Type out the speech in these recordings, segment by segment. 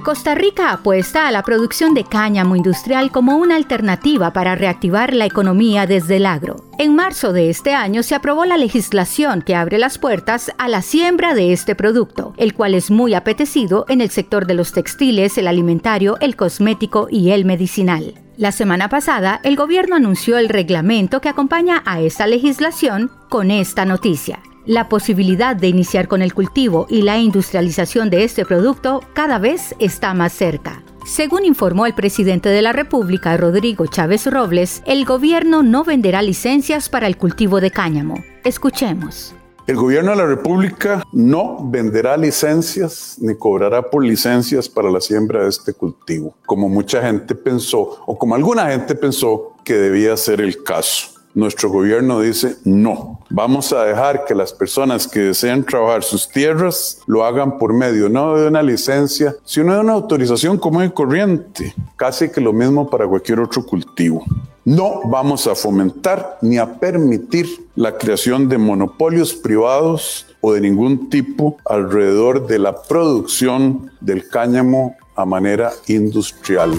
Costa Rica apuesta a la producción de cáñamo industrial como una alternativa para reactivar la economía desde el agro. En marzo de este año se aprobó la legislación que abre las puertas a la siembra de este producto, el cual es muy apetecido en el sector de los textiles, el alimentario, el cosmético y el medicinal. La semana pasada, el gobierno anunció el reglamento que acompaña a esta legislación con esta noticia. La posibilidad de iniciar con el cultivo y la industrialización de este producto cada vez está más cerca. Según informó el presidente de la República, Rodrigo Chávez Robles, el gobierno no venderá licencias para el cultivo de cáñamo. Escuchemos. El gobierno de la República no venderá licencias ni cobrará por licencias para la siembra de este cultivo, como mucha gente pensó o como alguna gente pensó que debía ser el caso. Nuestro gobierno dice no. Vamos a dejar que las personas que desean trabajar sus tierras lo hagan por medio no de una licencia, sino de una autorización común y corriente, casi que lo mismo para cualquier otro cultivo. No vamos a fomentar ni a permitir la creación de monopolios privados o de ningún tipo alrededor de la producción del cáñamo a manera industrial.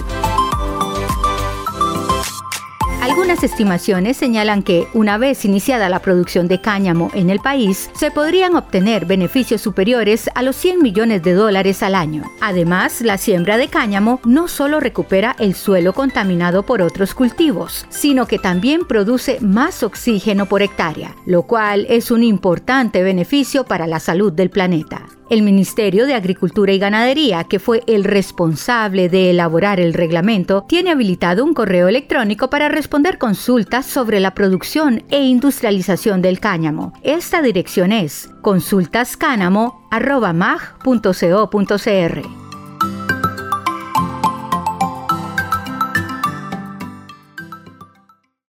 Algunas estimaciones señalan que, una vez iniciada la producción de cáñamo en el país, se podrían obtener beneficios superiores a los $100 millones al año. Además, la siembra de cáñamo no solo recupera el suelo contaminado por otros cultivos, sino que también produce más oxígeno por hectárea, lo cual es un importante beneficio para la salud del planeta. El Ministerio de Agricultura y Ganadería, que fue el responsable de elaborar el reglamento, tiene habilitado un correo electrónico para responder consultas sobre la producción e industrialización del cáñamo. Esta dirección es consultascanamo@mag.co.cr.